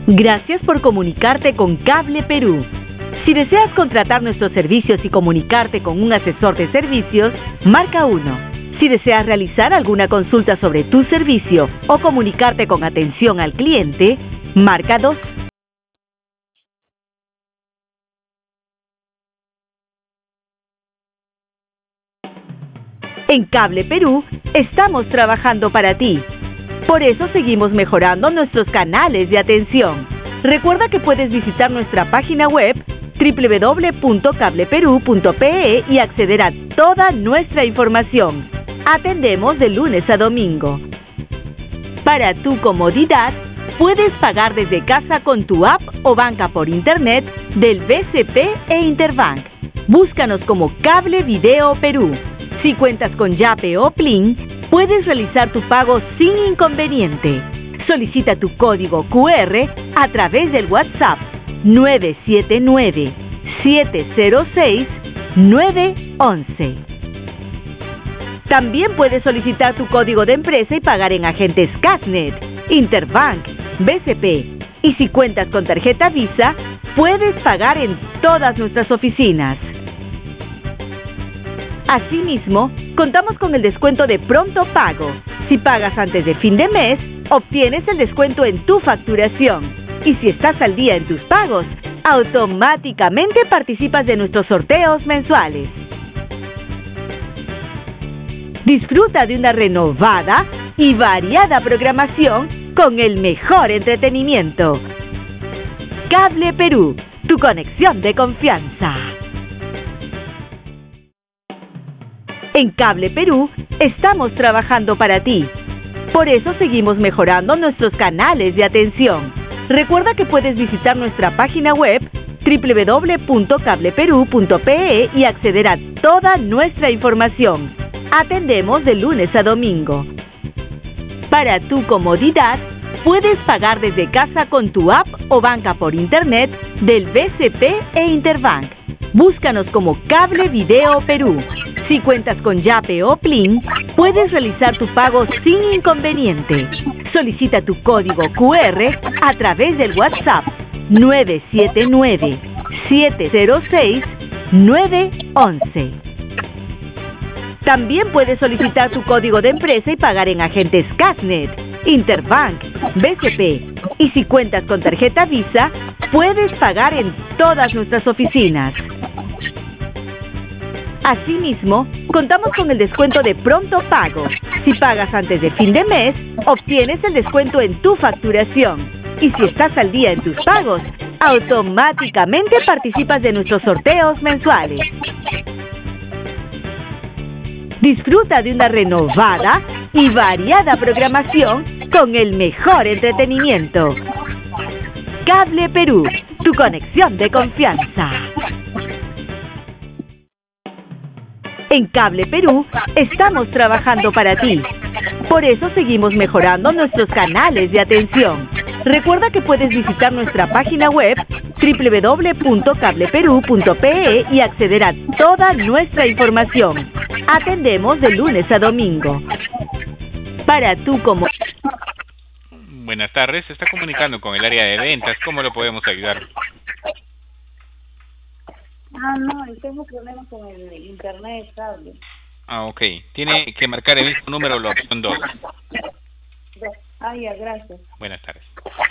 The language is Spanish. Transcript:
Gracias por comunicarte con Cable Perú. Si deseas contratar nuestros servicios y comunicarte con un asesor de servicios, marca 1. Si deseas realizar alguna consulta sobre tu servicio o comunicarte con atención al cliente, marca 2. En Cable Perú estamos trabajando para ti. Por eso seguimos mejorando nuestros canales de atención. Recuerda que puedes visitar nuestra página web www.cableperú.pe y acceder a toda nuestra información. Atendemos de lunes a domingo. Para tu comodidad, puedes pagar desde casa con tu app o banca por internet del BCP e Interbank. Búscanos como Cable Video Perú. Si cuentas con Yape o Plin, puedes realizar tu pago sin inconveniente. Solicita tu código QR a través del WhatsApp 979-706-911. También puedes solicitar tu código de empresa y pagar en agentes Casnet, Interbank, BCP. Y si cuentas con tarjeta Visa, puedes pagar en todas nuestras oficinas. Asimismo, contamos con el descuento de pronto pago. Si pagas antes de fin de mes, obtienes el descuento en tu facturación. Y si estás al día en tus pagos, automáticamente participas de nuestros sorteos mensuales. Disfruta de una renovada y variada programación con el mejor entretenimiento. Cable Perú, tu conexión de confianza. En Cable Perú estamos trabajando para ti. Por eso seguimos mejorando nuestros canales de atención. Recuerda que puedes visitar nuestra página web www.cableperú.pe y acceder a toda nuestra información. Atendemos de lunes a domingo. Para tu comodidad, puedes pagar desde casa con tu app o banca por internet del BCP e Interbank. Búscanos como Cable Video Perú. Si cuentas con Yape o Plin, puedes realizar tu pago sin inconveniente. Solicita tu código QR a través del WhatsApp 979-706-911. También puedes solicitar tu código de empresa y pagar en agentes Casnet, Interbank, BCP. Y si cuentas con tarjeta Visa, puedes pagar en todas nuestras oficinas. Asimismo, contamos con el descuento de pronto pago. Si pagas antes de fin de mes, obtienes el descuento en tu facturación. Y si estás al día en tus pagos, automáticamente participas de nuestros sorteos mensuales. Disfruta de una renovada y variada programación con el mejor entretenimiento. Cable Perú, tu conexión de confianza. En Cable Perú estamos trabajando para ti. Por eso seguimos mejorando nuestros canales de atención. Recuerda que puedes visitar nuestra página web www.cableperú.pe y acceder a toda nuestra información. Atendemos de lunes a domingo. Para tu como... Buenas tardes, se está comunicando con el área de ventas. ¿Cómo lo podemos ayudar? No, tengo problemas con el internet, cable. Ok. Tiene que marcar el mismo número, la opción 2. Ya, gracias. Buenas tardes.